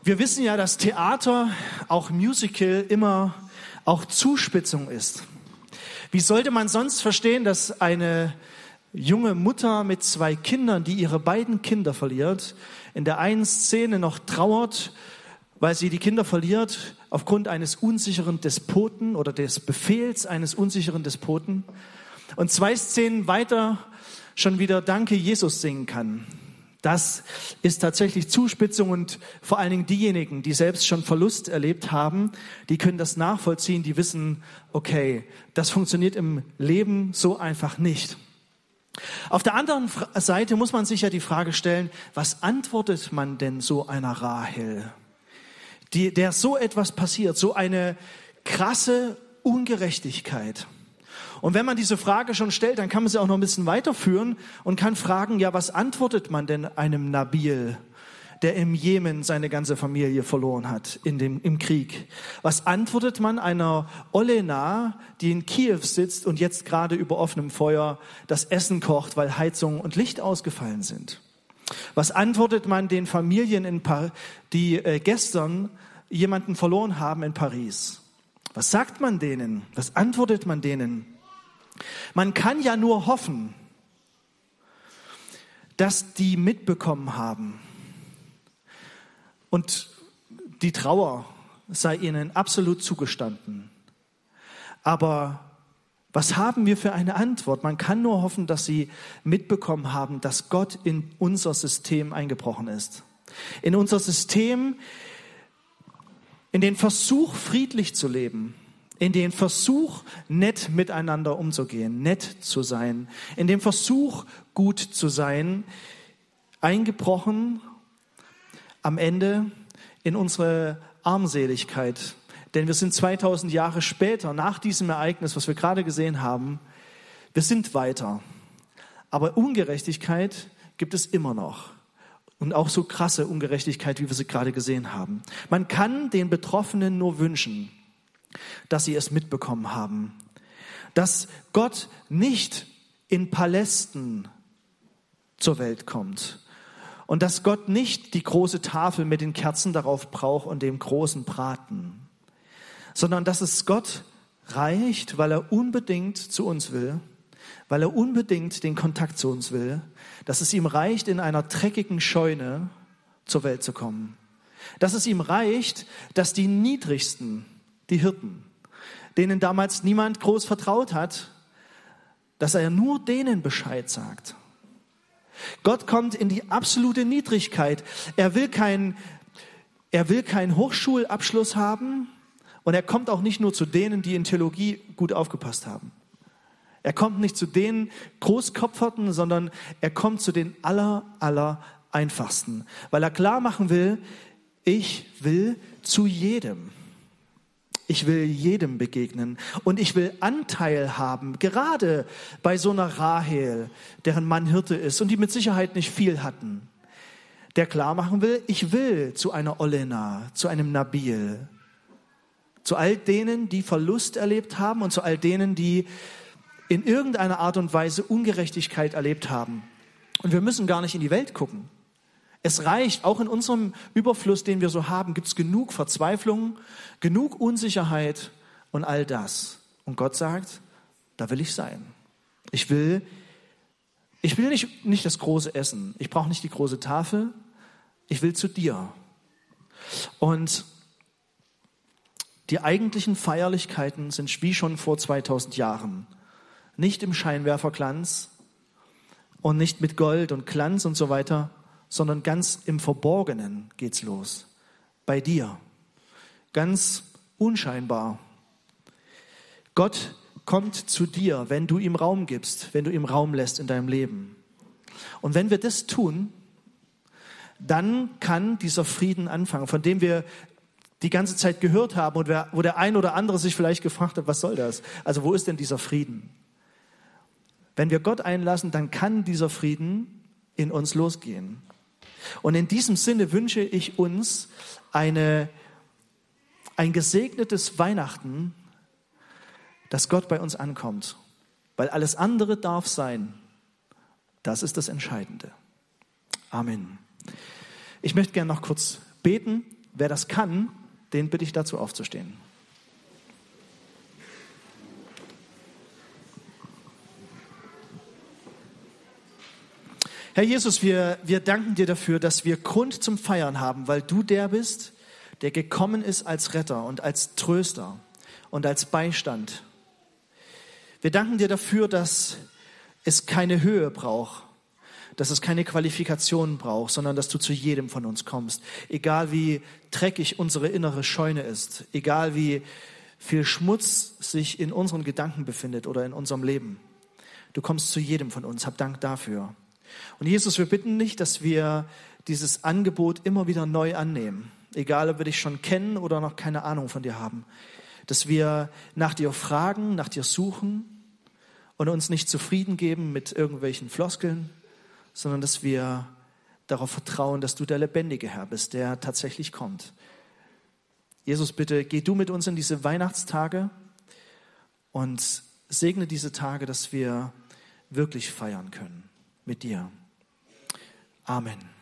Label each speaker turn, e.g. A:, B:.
A: Wir wissen ja, dass Theater, auch Musical, immer auch Zuspitzung ist. Wie sollte man sonst verstehen, dass eine junge Mutter mit 2 Kindern, die ihre beiden Kinder verliert, in der einen Szene noch trauert, weil sie die Kinder verliert aufgrund eines unsicheren Despoten oder des Befehls eines unsicheren Despoten, und 2 Szenen weiter schon wieder Danke Jesus singen kann? Das ist tatsächlich Zuspitzung, und vor allen Dingen diejenigen, die selbst schon Verlust erlebt haben, die können das nachvollziehen, die wissen, okay, das funktioniert im Leben so einfach nicht. Auf der anderen Seite muss man sich ja die Frage stellen, was antwortet man denn so einer Rahel, der so etwas passiert, so eine krasse Ungerechtigkeit? Und wenn man diese Frage schon stellt, dann kann man sie auch noch ein bisschen weiterführen und kann fragen, ja, was antwortet man denn einem Nabil, der im Jemen seine ganze Familie verloren hat im Krieg? Was antwortet man einer Olena, die in Kiew sitzt und jetzt gerade über offenem Feuer das Essen kocht, weil Heizung und Licht ausgefallen sind? Was antwortet man den Familien, die gestern jemanden verloren haben in Paris? Was sagt man denen? Was antwortet man denen? Man kann ja nur hoffen, dass die mitbekommen haben und die Trauer sei ihnen absolut zugestanden. Aber was haben wir für eine Antwort? Man kann nur hoffen, dass sie mitbekommen haben, dass Gott in unser System eingebrochen ist. In unser System, in den Versuch, friedlich zu leben, in den Versuch, nett miteinander umzugehen, nett zu sein, in dem Versuch, gut zu sein, eingebrochen am Ende in unsere Armseligkeit. Denn wir sind 2000 Jahre später, nach diesem Ereignis, was wir gerade gesehen haben, wir sind weiter. Aber Ungerechtigkeit gibt es immer noch. Und auch so krasse Ungerechtigkeit, wie wir sie gerade gesehen haben. Man kann den Betroffenen nur wünschen, dass sie es mitbekommen haben, dass Gott nicht in Palästen zur Welt kommt und dass Gott nicht die große Tafel mit den Kerzen darauf braucht und dem großen Braten, sondern dass es Gott reicht, weil er unbedingt zu uns will, weil er unbedingt den Kontakt zu uns will, dass es ihm reicht, in einer dreckigen Scheune zur Welt zu kommen, dass es ihm reicht, dass die Niedrigsten, die Hirten, denen damals niemand groß vertraut hat, dass er nur denen Bescheid sagt. Gott kommt in die absolute Niedrigkeit. Er will keinen Hochschulabschluss haben, und er kommt auch nicht nur zu denen, die in Theologie gut aufgepasst haben. Er kommt nicht zu den Großkopferten, sondern er kommt zu den aller einfachsten, weil er klar machen will, ich will zu jedem. Ich will jedem begegnen und ich will Anteil haben, gerade bei so einer Rahel, deren Mann Hirte ist und die mit Sicherheit nicht viel hatten, der klar machen will, ich will zu einer Olena, zu einem Nabil, zu all denen, die Verlust erlebt haben und zu all denen, die in irgendeiner Art und Weise Ungerechtigkeit erlebt haben. Und wir müssen gar nicht in die Welt gucken. Es reicht, auch in unserem Überfluss, den wir so haben, gibt es genug Verzweiflung, genug Unsicherheit und all das. Und Gott sagt, da will ich sein. Ich will nicht das große Essen. Ich brauche nicht die große Tafel. Ich will zu dir. Und die eigentlichen Feierlichkeiten sind wie schon vor 2000 Jahren. Nicht im Scheinwerferglanz und nicht mit Gold und Glanz und so weiter, sondern ganz im Verborgenen geht's los. Bei dir. Ganz unscheinbar. Gott kommt zu dir, wenn du ihm Raum gibst, wenn du ihm Raum lässt in deinem Leben. Und wenn wir das tun, dann kann dieser Frieden anfangen, von dem wir die ganze Zeit gehört haben und wo der ein oder andere sich vielleicht gefragt hat, was soll das? Also wo ist denn dieser Frieden? Wenn wir Gott einlassen, dann kann dieser Frieden in uns losgehen. Und in diesem Sinne wünsche ich uns ein gesegnetes Weihnachten, dass Gott bei uns ankommt. Weil alles andere darf sein. Das ist das Entscheidende. Amen. Ich möchte gerne noch kurz beten Wer das kann, den bitte ich dazu aufzustehen. Herr Jesus, wir danken dir dafür, dass wir Grund zum Feiern haben, weil du der bist, der gekommen ist als Retter und als Tröster und als Beistand. Wir danken dir dafür, dass es keine Höhe braucht, dass es keine Qualifikationen braucht, sondern dass du zu jedem von uns kommst. Egal wie dreckig unsere innere Scheune ist, egal wie viel Schmutz sich in unseren Gedanken befindet oder in unserem Leben. Du kommst zu jedem von uns. Hab Dank dafür. Und Jesus, wir bitten dich, dass wir dieses Angebot immer wieder neu annehmen. Egal, ob wir dich schon kennen oder noch keine Ahnung von dir haben. Dass wir nach dir fragen, nach dir suchen und uns nicht zufrieden geben mit irgendwelchen Floskeln, sondern dass wir darauf vertrauen, dass du der lebendige Herr bist, der tatsächlich kommt. Jesus, bitte geh du mit uns in diese Weihnachtstage und segne diese Tage, dass wir wirklich feiern können mit dir. Amen.